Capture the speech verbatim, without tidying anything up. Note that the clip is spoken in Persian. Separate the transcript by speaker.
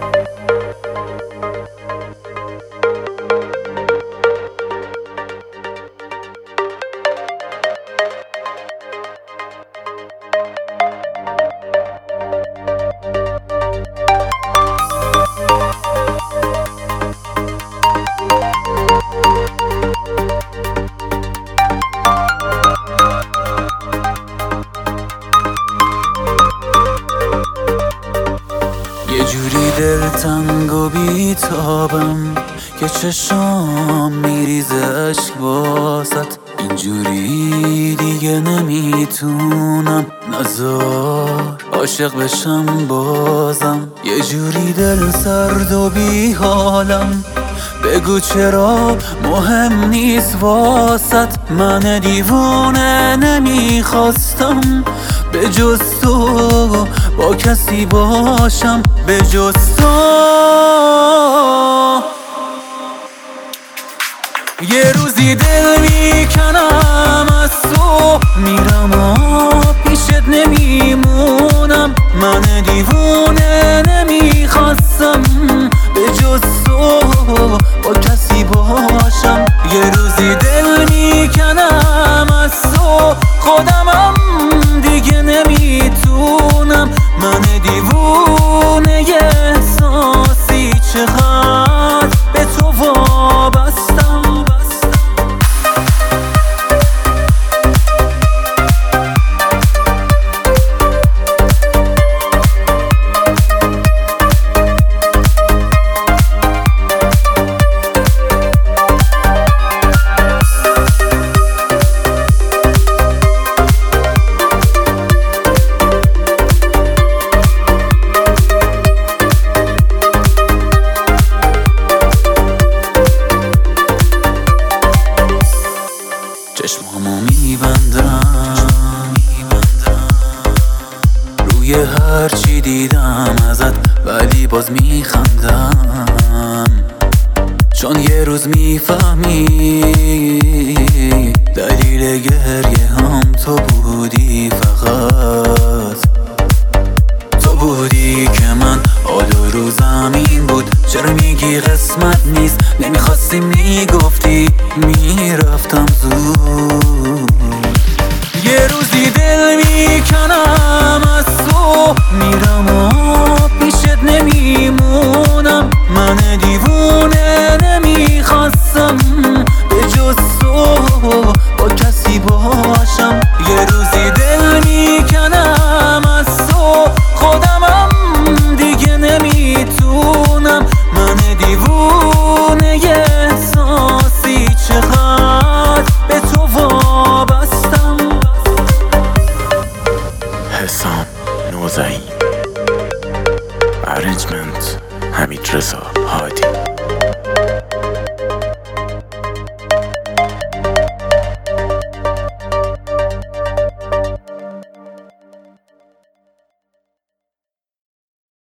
Speaker 1: یه جوری دلتنگ و بیتابم که چشام میریزه عشق واسط. اینجوری دیگه نمیتونم، نذار عاشق بشم بازم. یه جوری دل سرد و بی حالم، بگو چرا مهم نیست واسط. من دیوونه نمیخواستم به جز تو با کسی باشم، به جز تو. یه روزی دل میکنم از تو، میرم و پیشت نمیمونم. من دیوونه نمیخواستم به جز تو با کسی باشم. یه روزی دل میکنم از تو، خودمم دیگه نمیتونم. من دیوونه یه احساسی چقدر به تو وابستم. چشمامو میبندم روی هر چی دیدم ازت، ولی باز میخندم. چون یه روز میفهمی دلیل گریه هم تو بودی، فقط تو بودی که من حال و روزم این بود. چرا میگی قسمت نیست؟ نمیخواستی میگفتی میرفتم زود. یه روزی دل میکنم از تو، میرم و پیشت نمیمونم. من دیوونه نمیخواستم به جز تو با کسی باشم. یه روزی دل میکنم از تو، خودمم دیگه نمیتونم. من دیوونه یه احساسی چقدر به تو وابستم.
Speaker 2: حسام نوزعیم، ارنجمنت حمید رضا هادی.